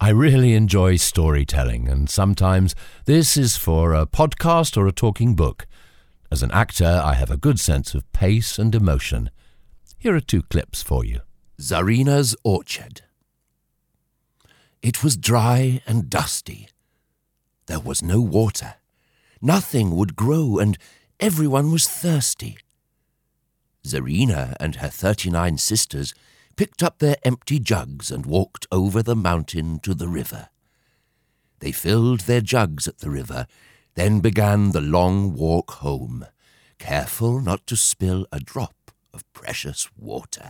I really enjoy storytelling, and sometimes this is for a podcast or a talking book. As an actor, I have a good sense of pace and emotion. Here are 2 clips for you. Zarina's Orchard. It was dry and dusty. There was no water. Nothing would grow, and everyone was thirsty. Zarina and her 39 sisters picked up their empty jugs and walked over the mountain to the river. They filled their jugs at the river, then began the long walk home, careful not to spill a drop of precious water.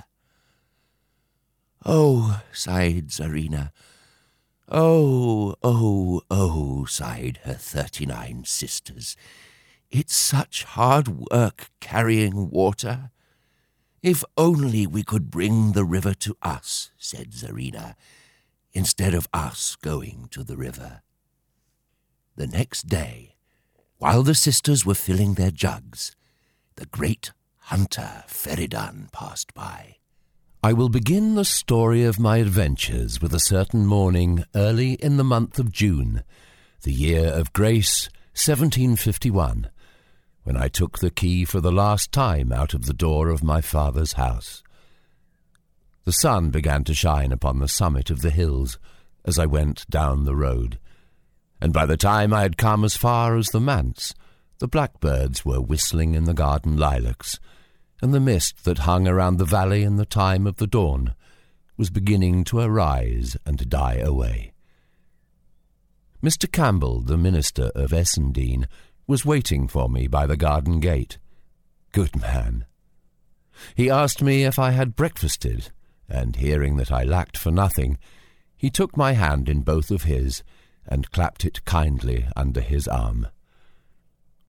"Oh," sighed Zarina. "Oh, oh, oh," sighed her 39 sisters. "It's such hard work carrying water." "If only we could bring the river to us," said Zarina, "instead of us going to the river." The next day, while the sisters were filling their jugs, the great hunter Feridan passed by. I will begin the story of my adventures with a certain morning early in the month of June, the year of grace 1751, when I took the key for the last time out of the door of my father's house. The sun began to shine upon the summit of the hills as I went down the road, and by the time I had come as far as the manse, the blackbirds were whistling in the garden lilacs, and the mist that hung around the valley in the time of the dawn was beginning to arise and die away. Mr. Campbell, the minister of Essendine, was waiting for me by the garden gate. Good man. He asked me if I had breakfasted, and hearing that I lacked for nothing, he took my hand in both of his and clapped it kindly under his arm.